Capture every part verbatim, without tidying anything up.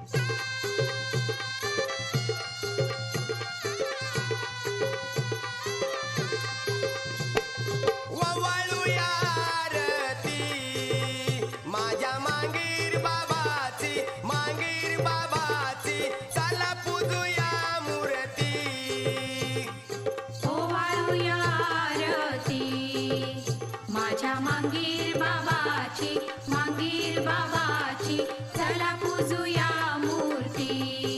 ववाळूया आरती माझ्या मांगीर बाबाची, मांगीर बाबाची, चला पूजूया मूर्ती. ओवाळूया आरती माझ्या मांगीर बाबाची, मांगीर बाबाची, चला पूजूया मूर्ती.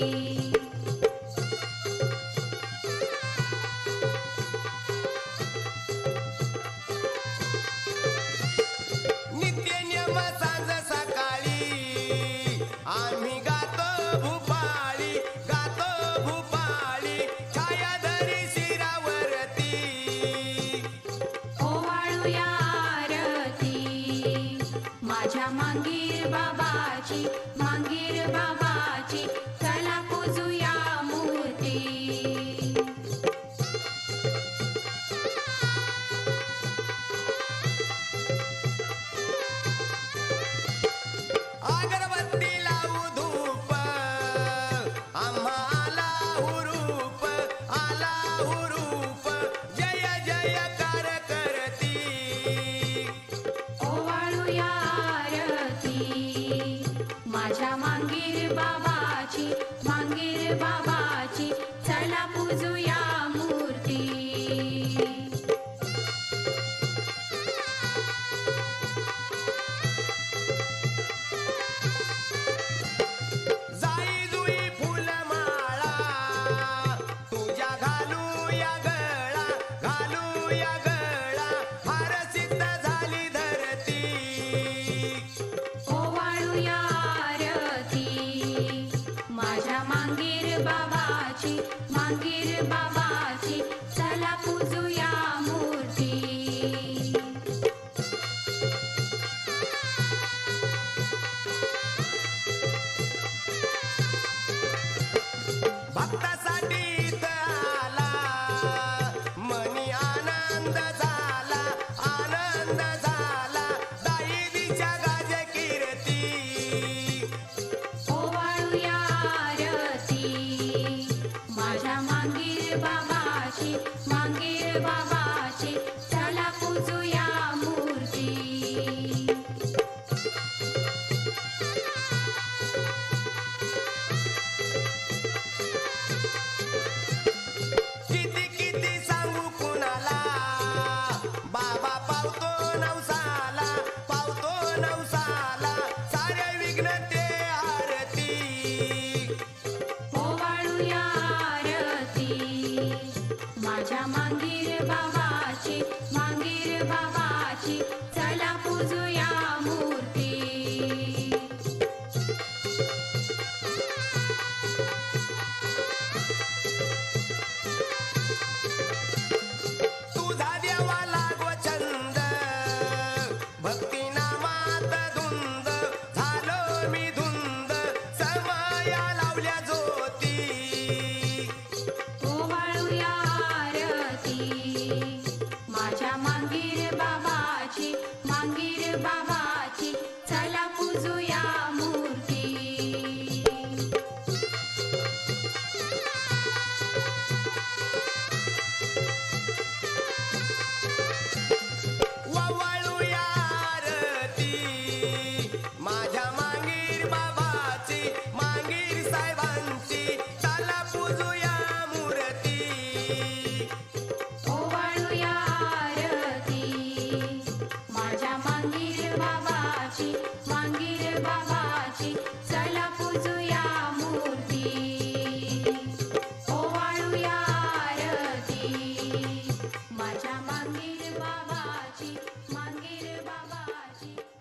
नित्य नियम सांज सकाळी आम्ही गातो भूपाळी, गातो भूपाळी, छायाधरी शिरावरती. ओवाळूया आरती माझ्या मांगीर बाबाची, मांगीर बाबाची, चला पूजूया मूर्ती. अगरबत्ती लावू धूप आम्हा आला हुरूप, आला हुरूप, जय जयकार करती. ओवाळूया आरती माझ्या मांगीर बाबाची, मांगीर बाबाची, चला पूजूया मूर्ती. जाई जुई फुलमाळा तुझ्या घालूया गळा, घालूया गळा, फार सिद्ध झाली धरती. ओवाळूया आरती माझ्या मांगीर बाबाची, मांगीर बाबाची, चला पूजूया मूर्ती. भक्तासाठी इथं आला मनी आनंद झाला, आनंद झाला, दाई दिशा गाजे कीर्ती. ओवाळूया आरती माझ्या मांगीर बाबाची, मांगीर बाबाची, चला पूजूया मूर्ती. किती किती सांगू कुणाला बाबा पावतो नवसाला, पावतो नवसाला, सारे विघ्न ते आरती. ओवाळूया आरती माझ्या मांगीर बाबाची, मांगीर बाबाची, चला पूजूया मूर्ती. तुझा देवा लागो छंद भक्ती नामात धुंद, झालो मी धुंद, समया लावल्या ज्योती. ओवाळूया आरती माझ्या मांगीर बाबाची, मांगीर बाबाची, चला पूजूया मूर्ती. ववाळूया आरती माझ्या मांगीर बाबाची, मांगीर साहेबांची, चला पूजूया मूर्ती. ओवाळूया आरती माझ्या मांगीर बाबाची, मांगीर बाबाची, चला पूजूया मूर्ती. ओवाळूया आरती माझ्या मांगीर बाबाची, मांगीर बाबाची.